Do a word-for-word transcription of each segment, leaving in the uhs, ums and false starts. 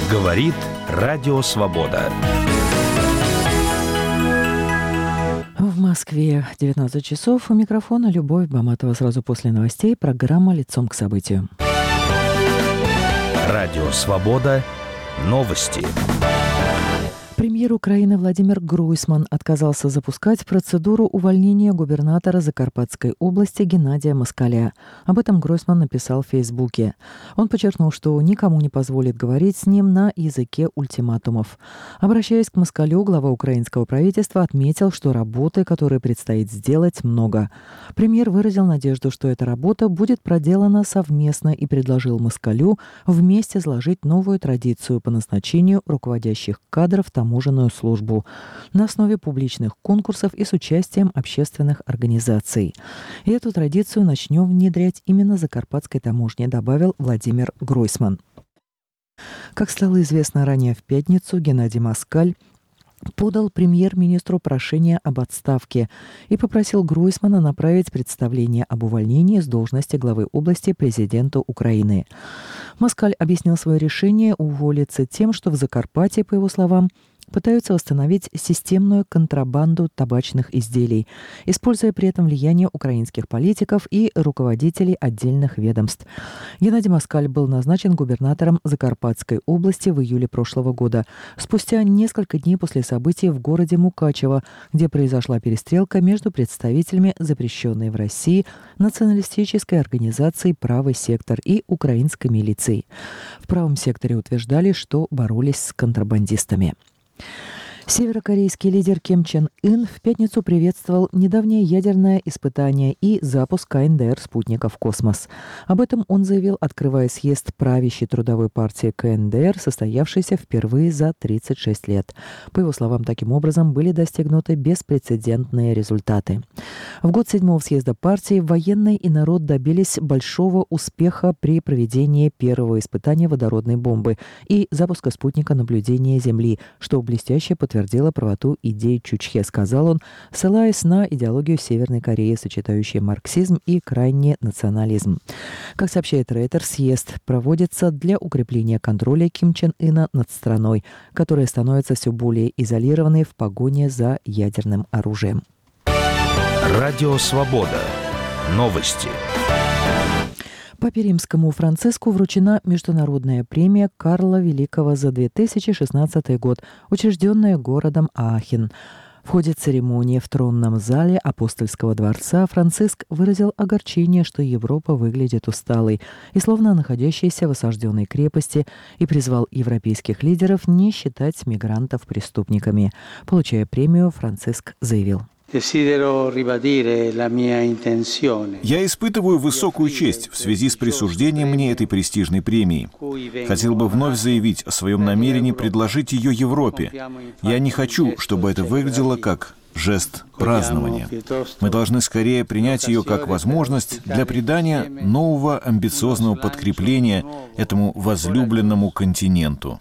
Говорит Радио Свобода. В Москве девятнадцать часов. У микрофона Любовь Баматова. Сразу после новостей программа «Лицом к событию». Радио Свобода. Новости. Премьер Украины Владимир Гройсман отказался запускать процедуру увольнения губернатора Закарпатской области Геннадия Москаля. Об этом Гройсман написал в Фейсбуке. Он подчеркнул, что никому не позволит говорить с ним на языке ультиматумов. Обращаясь к Москалю, глава украинского правительства отметил, что работы, которые предстоит сделать, много. Премьер выразил надежду, что эта работа будет проделана совместно, и предложил Москалю вместе сложить новую традицию по назначению руководящих кадров в таможенную службу на основе публичных конкурсов и с участием общественных организаций. И эту традицию начнем внедрять именно Закарпатской таможне, добавил Владимир Гройсман. Как стало известно ранее в пятницу, Геннадий Москаль подал премьер-министру прошение об отставке и попросил Гройсмана направить представление об увольнении с должности главы области президенту Украины. Москаль объяснил свое решение уволиться тем, что в Закарпатье, по его словам, пытаются восстановить системную контрабанду табачных изделий, используя при этом влияние украинских политиков и руководителей отдельных ведомств. Геннадий Москаль был назначен губернатором Закарпатской области в июле прошлого года, спустя несколько дней после событий в городе Мукачево, где произошла перестрелка между представителями запрещенной в России националистической организации «Правый сектор» и украинской милицией. В правом секторе утверждали, что боролись с контрабандистами. Северокорейский лидер Ким Чен Ын в пятницу приветствовал недавнее ядерное испытание и запуск ка эн дэ эр спутника в космос. Об этом он заявил, открывая съезд правящей трудовой партии ка эн дэ эр, состоявшийся впервые за тридцать шесть лет. По его словам, таким образом были достигнуты беспрецедентные результаты. В год седьмого съезда партии военные и народ добились большого успеха при проведении первого испытания водородной бомбы и запуска спутника наблюдения Земли, что блестяще подтвердило подтвердила правоту идей Чучхе, сказал он, ссылаясь на идеологию Северной Кореи, сочетающую марксизм и крайний национализм. Как сообщает Рейтер, съезд проводится для укрепления контроля Ким Чен Ына над страной, которая становится все более изолированной в погоне за ядерным оружием. Радио Свобода. Новости. Папе Римскому Франциску вручена международная премия Карла Великого за две тысячи шестнадцатый год, учрежденная городом Аахен. В ходе церемонии в тронном зале Апостольского дворца Франциск выразил огорчение, что Европа выглядит усталой и словно находящейся в осажденной крепости, и призвал европейских лидеров не считать мигрантов преступниками. Получая премию, Франциск заявил: Я испытываю высокую честь в связи с присуждением мне этой престижной премии. Хотел бы вновь заявить о своем намерении предложить ее Европе. Я не хочу, чтобы это выглядело как жест празднования. Мы должны скорее принять ее как возможность для придания нового амбициозного подкрепления этому возлюбленному континенту.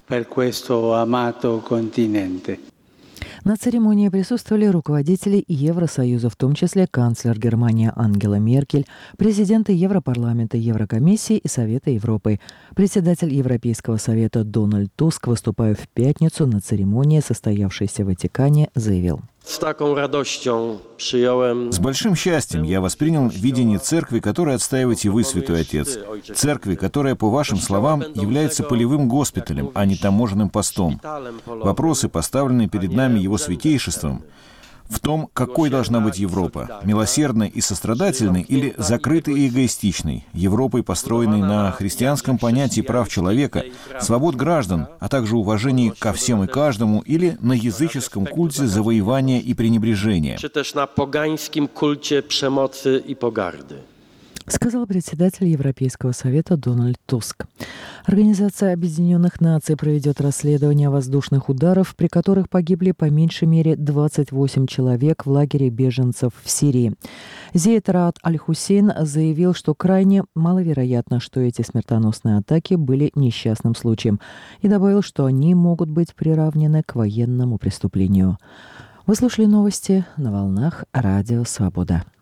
На церемонии присутствовали руководители Евросоюза, в том числе канцлер Германии Ангела Меркель, президенты Европарламента, Еврокомиссии и Совета Европы. Председатель Европейского совета Дональд Туск, выступая в пятницу на церемонии, состоявшейся в Ватикане, заявил: С большим счастьем я воспринял видение церкви, которое отстаиваете вы, Святой Отец. Церкви, которая, по вашим словам, является полевым госпиталем, а не таможенным постом. Вопросы, поставленные перед нами Его Святейшеством, в том, какой должна быть Европа, милосердной и сострадательной или закрытой и эгоистичной, Европой, построенной на христианском понятии прав человека, свобод граждан, а также уважении ко всем и каждому, или на языческом культе завоевания и пренебрежения. Сказал председатель Европейского совета Дональд Туск. Организация Объединенных Наций проведет расследование воздушных ударов, при которых погибли по меньшей мере двадцать восемь человек в лагере беженцев в Сирии. Зейд Раад Аль-Хусейн заявил, что крайне маловероятно, что эти смертоносные атаки были несчастным случаем, и добавил, что они могут быть приравнены к военному преступлению. Вы слушали новости на волнах Радио Свобода.